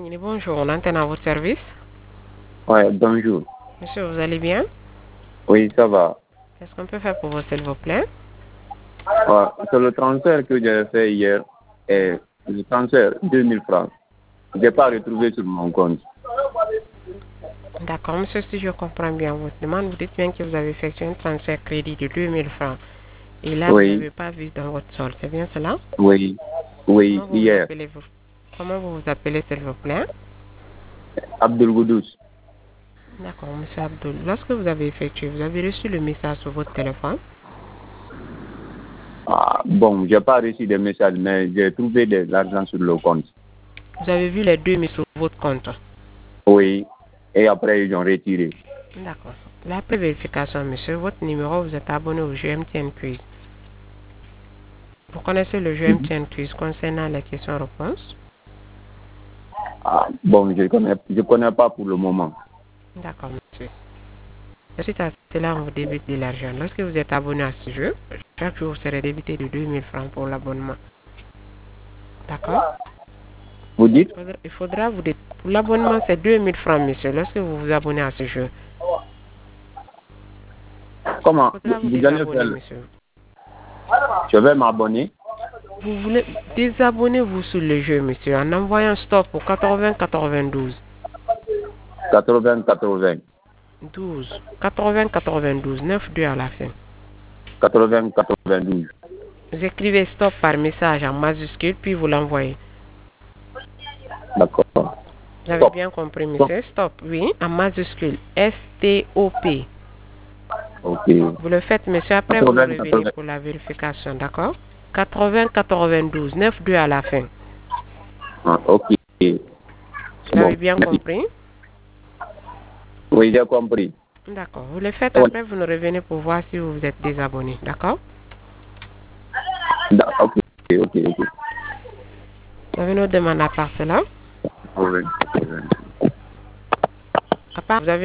Bonjour, on antenne à votre service. Ouais, bonjour. Monsieur, vous allez bien? Oui, ça va. Qu'est-ce qu'on peut faire pour vous, s'il vous plaît? Ouais, c'est le transfert que j'ai fait hier. Et le transfert, 2000 francs. Je n'ai pas retrouvé sur mon compte. D'accord, monsieur, si je comprends bien votre demande, vous dites bien que vous avez effectué un transfert crédit de 2000 francs. Et là, vous Oui, n'avez pas vu dans votre solde, c'est bien cela? oui, Comment oui, vous vous hier. appelez, comment vous vous appelez, s'il vous plaît? Abdul Goudous. D'accord, monsieur Abdul. Lorsque vous avez effectué, vous avez reçu le message sur votre téléphone? Ah, bon, je n'ai pas reçu de message, mais j'ai trouvé de l'argent sur le compte. Vous avez vu les 2000 sur votre compte? Oui, et après, ils ont retiré. D'accord. Après vérification, monsieur, votre numéro, vous êtes abonné au jeu MTN Quiz. Vous connaissez le jeu Mhm. MTN Quiz concernant les questions-réponses? Ah, bon, je connais pas pour le moment. D'accord, monsieur. Ensuite à cela, on vous débite de l'argent. Lorsque vous êtes abonné à ce jeu, chaque jour, vous serez débité de 2000 francs pour l'abonnement. D'accord? Vous dites? Il faudra vous dire, pour l'abonnement, c'est 2000 francs, monsieur, lorsque vous vous abonnez à ce jeu. Comment? Il faudra vous Vous allez désabonner, faire monsieur. Je vais m'abonner. Vous voulez désabonnez-vous sur le jeu, monsieur, en envoyant stop au 80-92. 80-80. 12. 80-92. 9-2 à la fin. 80-92. Vous écrivez stop par message en majuscule, puis vous l'envoyez. D'accord. Vous avez Stop. bien compris, Stop. monsieur? Stop, oui, en majuscule. S-T-O-P. Ok. Vous le faites, monsieur, après vous nous 80, revenez 80. pour la vérification, d'accord? 80-92. 9-2 à la fin. Ah, ok. Vous avez Bon, bien merci. compris? Oui, j'ai compris. D'accord. Vous le faites, Ouais. après vous nous revenez pour voir si vous êtes désabonné, d'accord? Ok, ok, ok. Vous avez une demande à part cela? Oui. À part, vous avez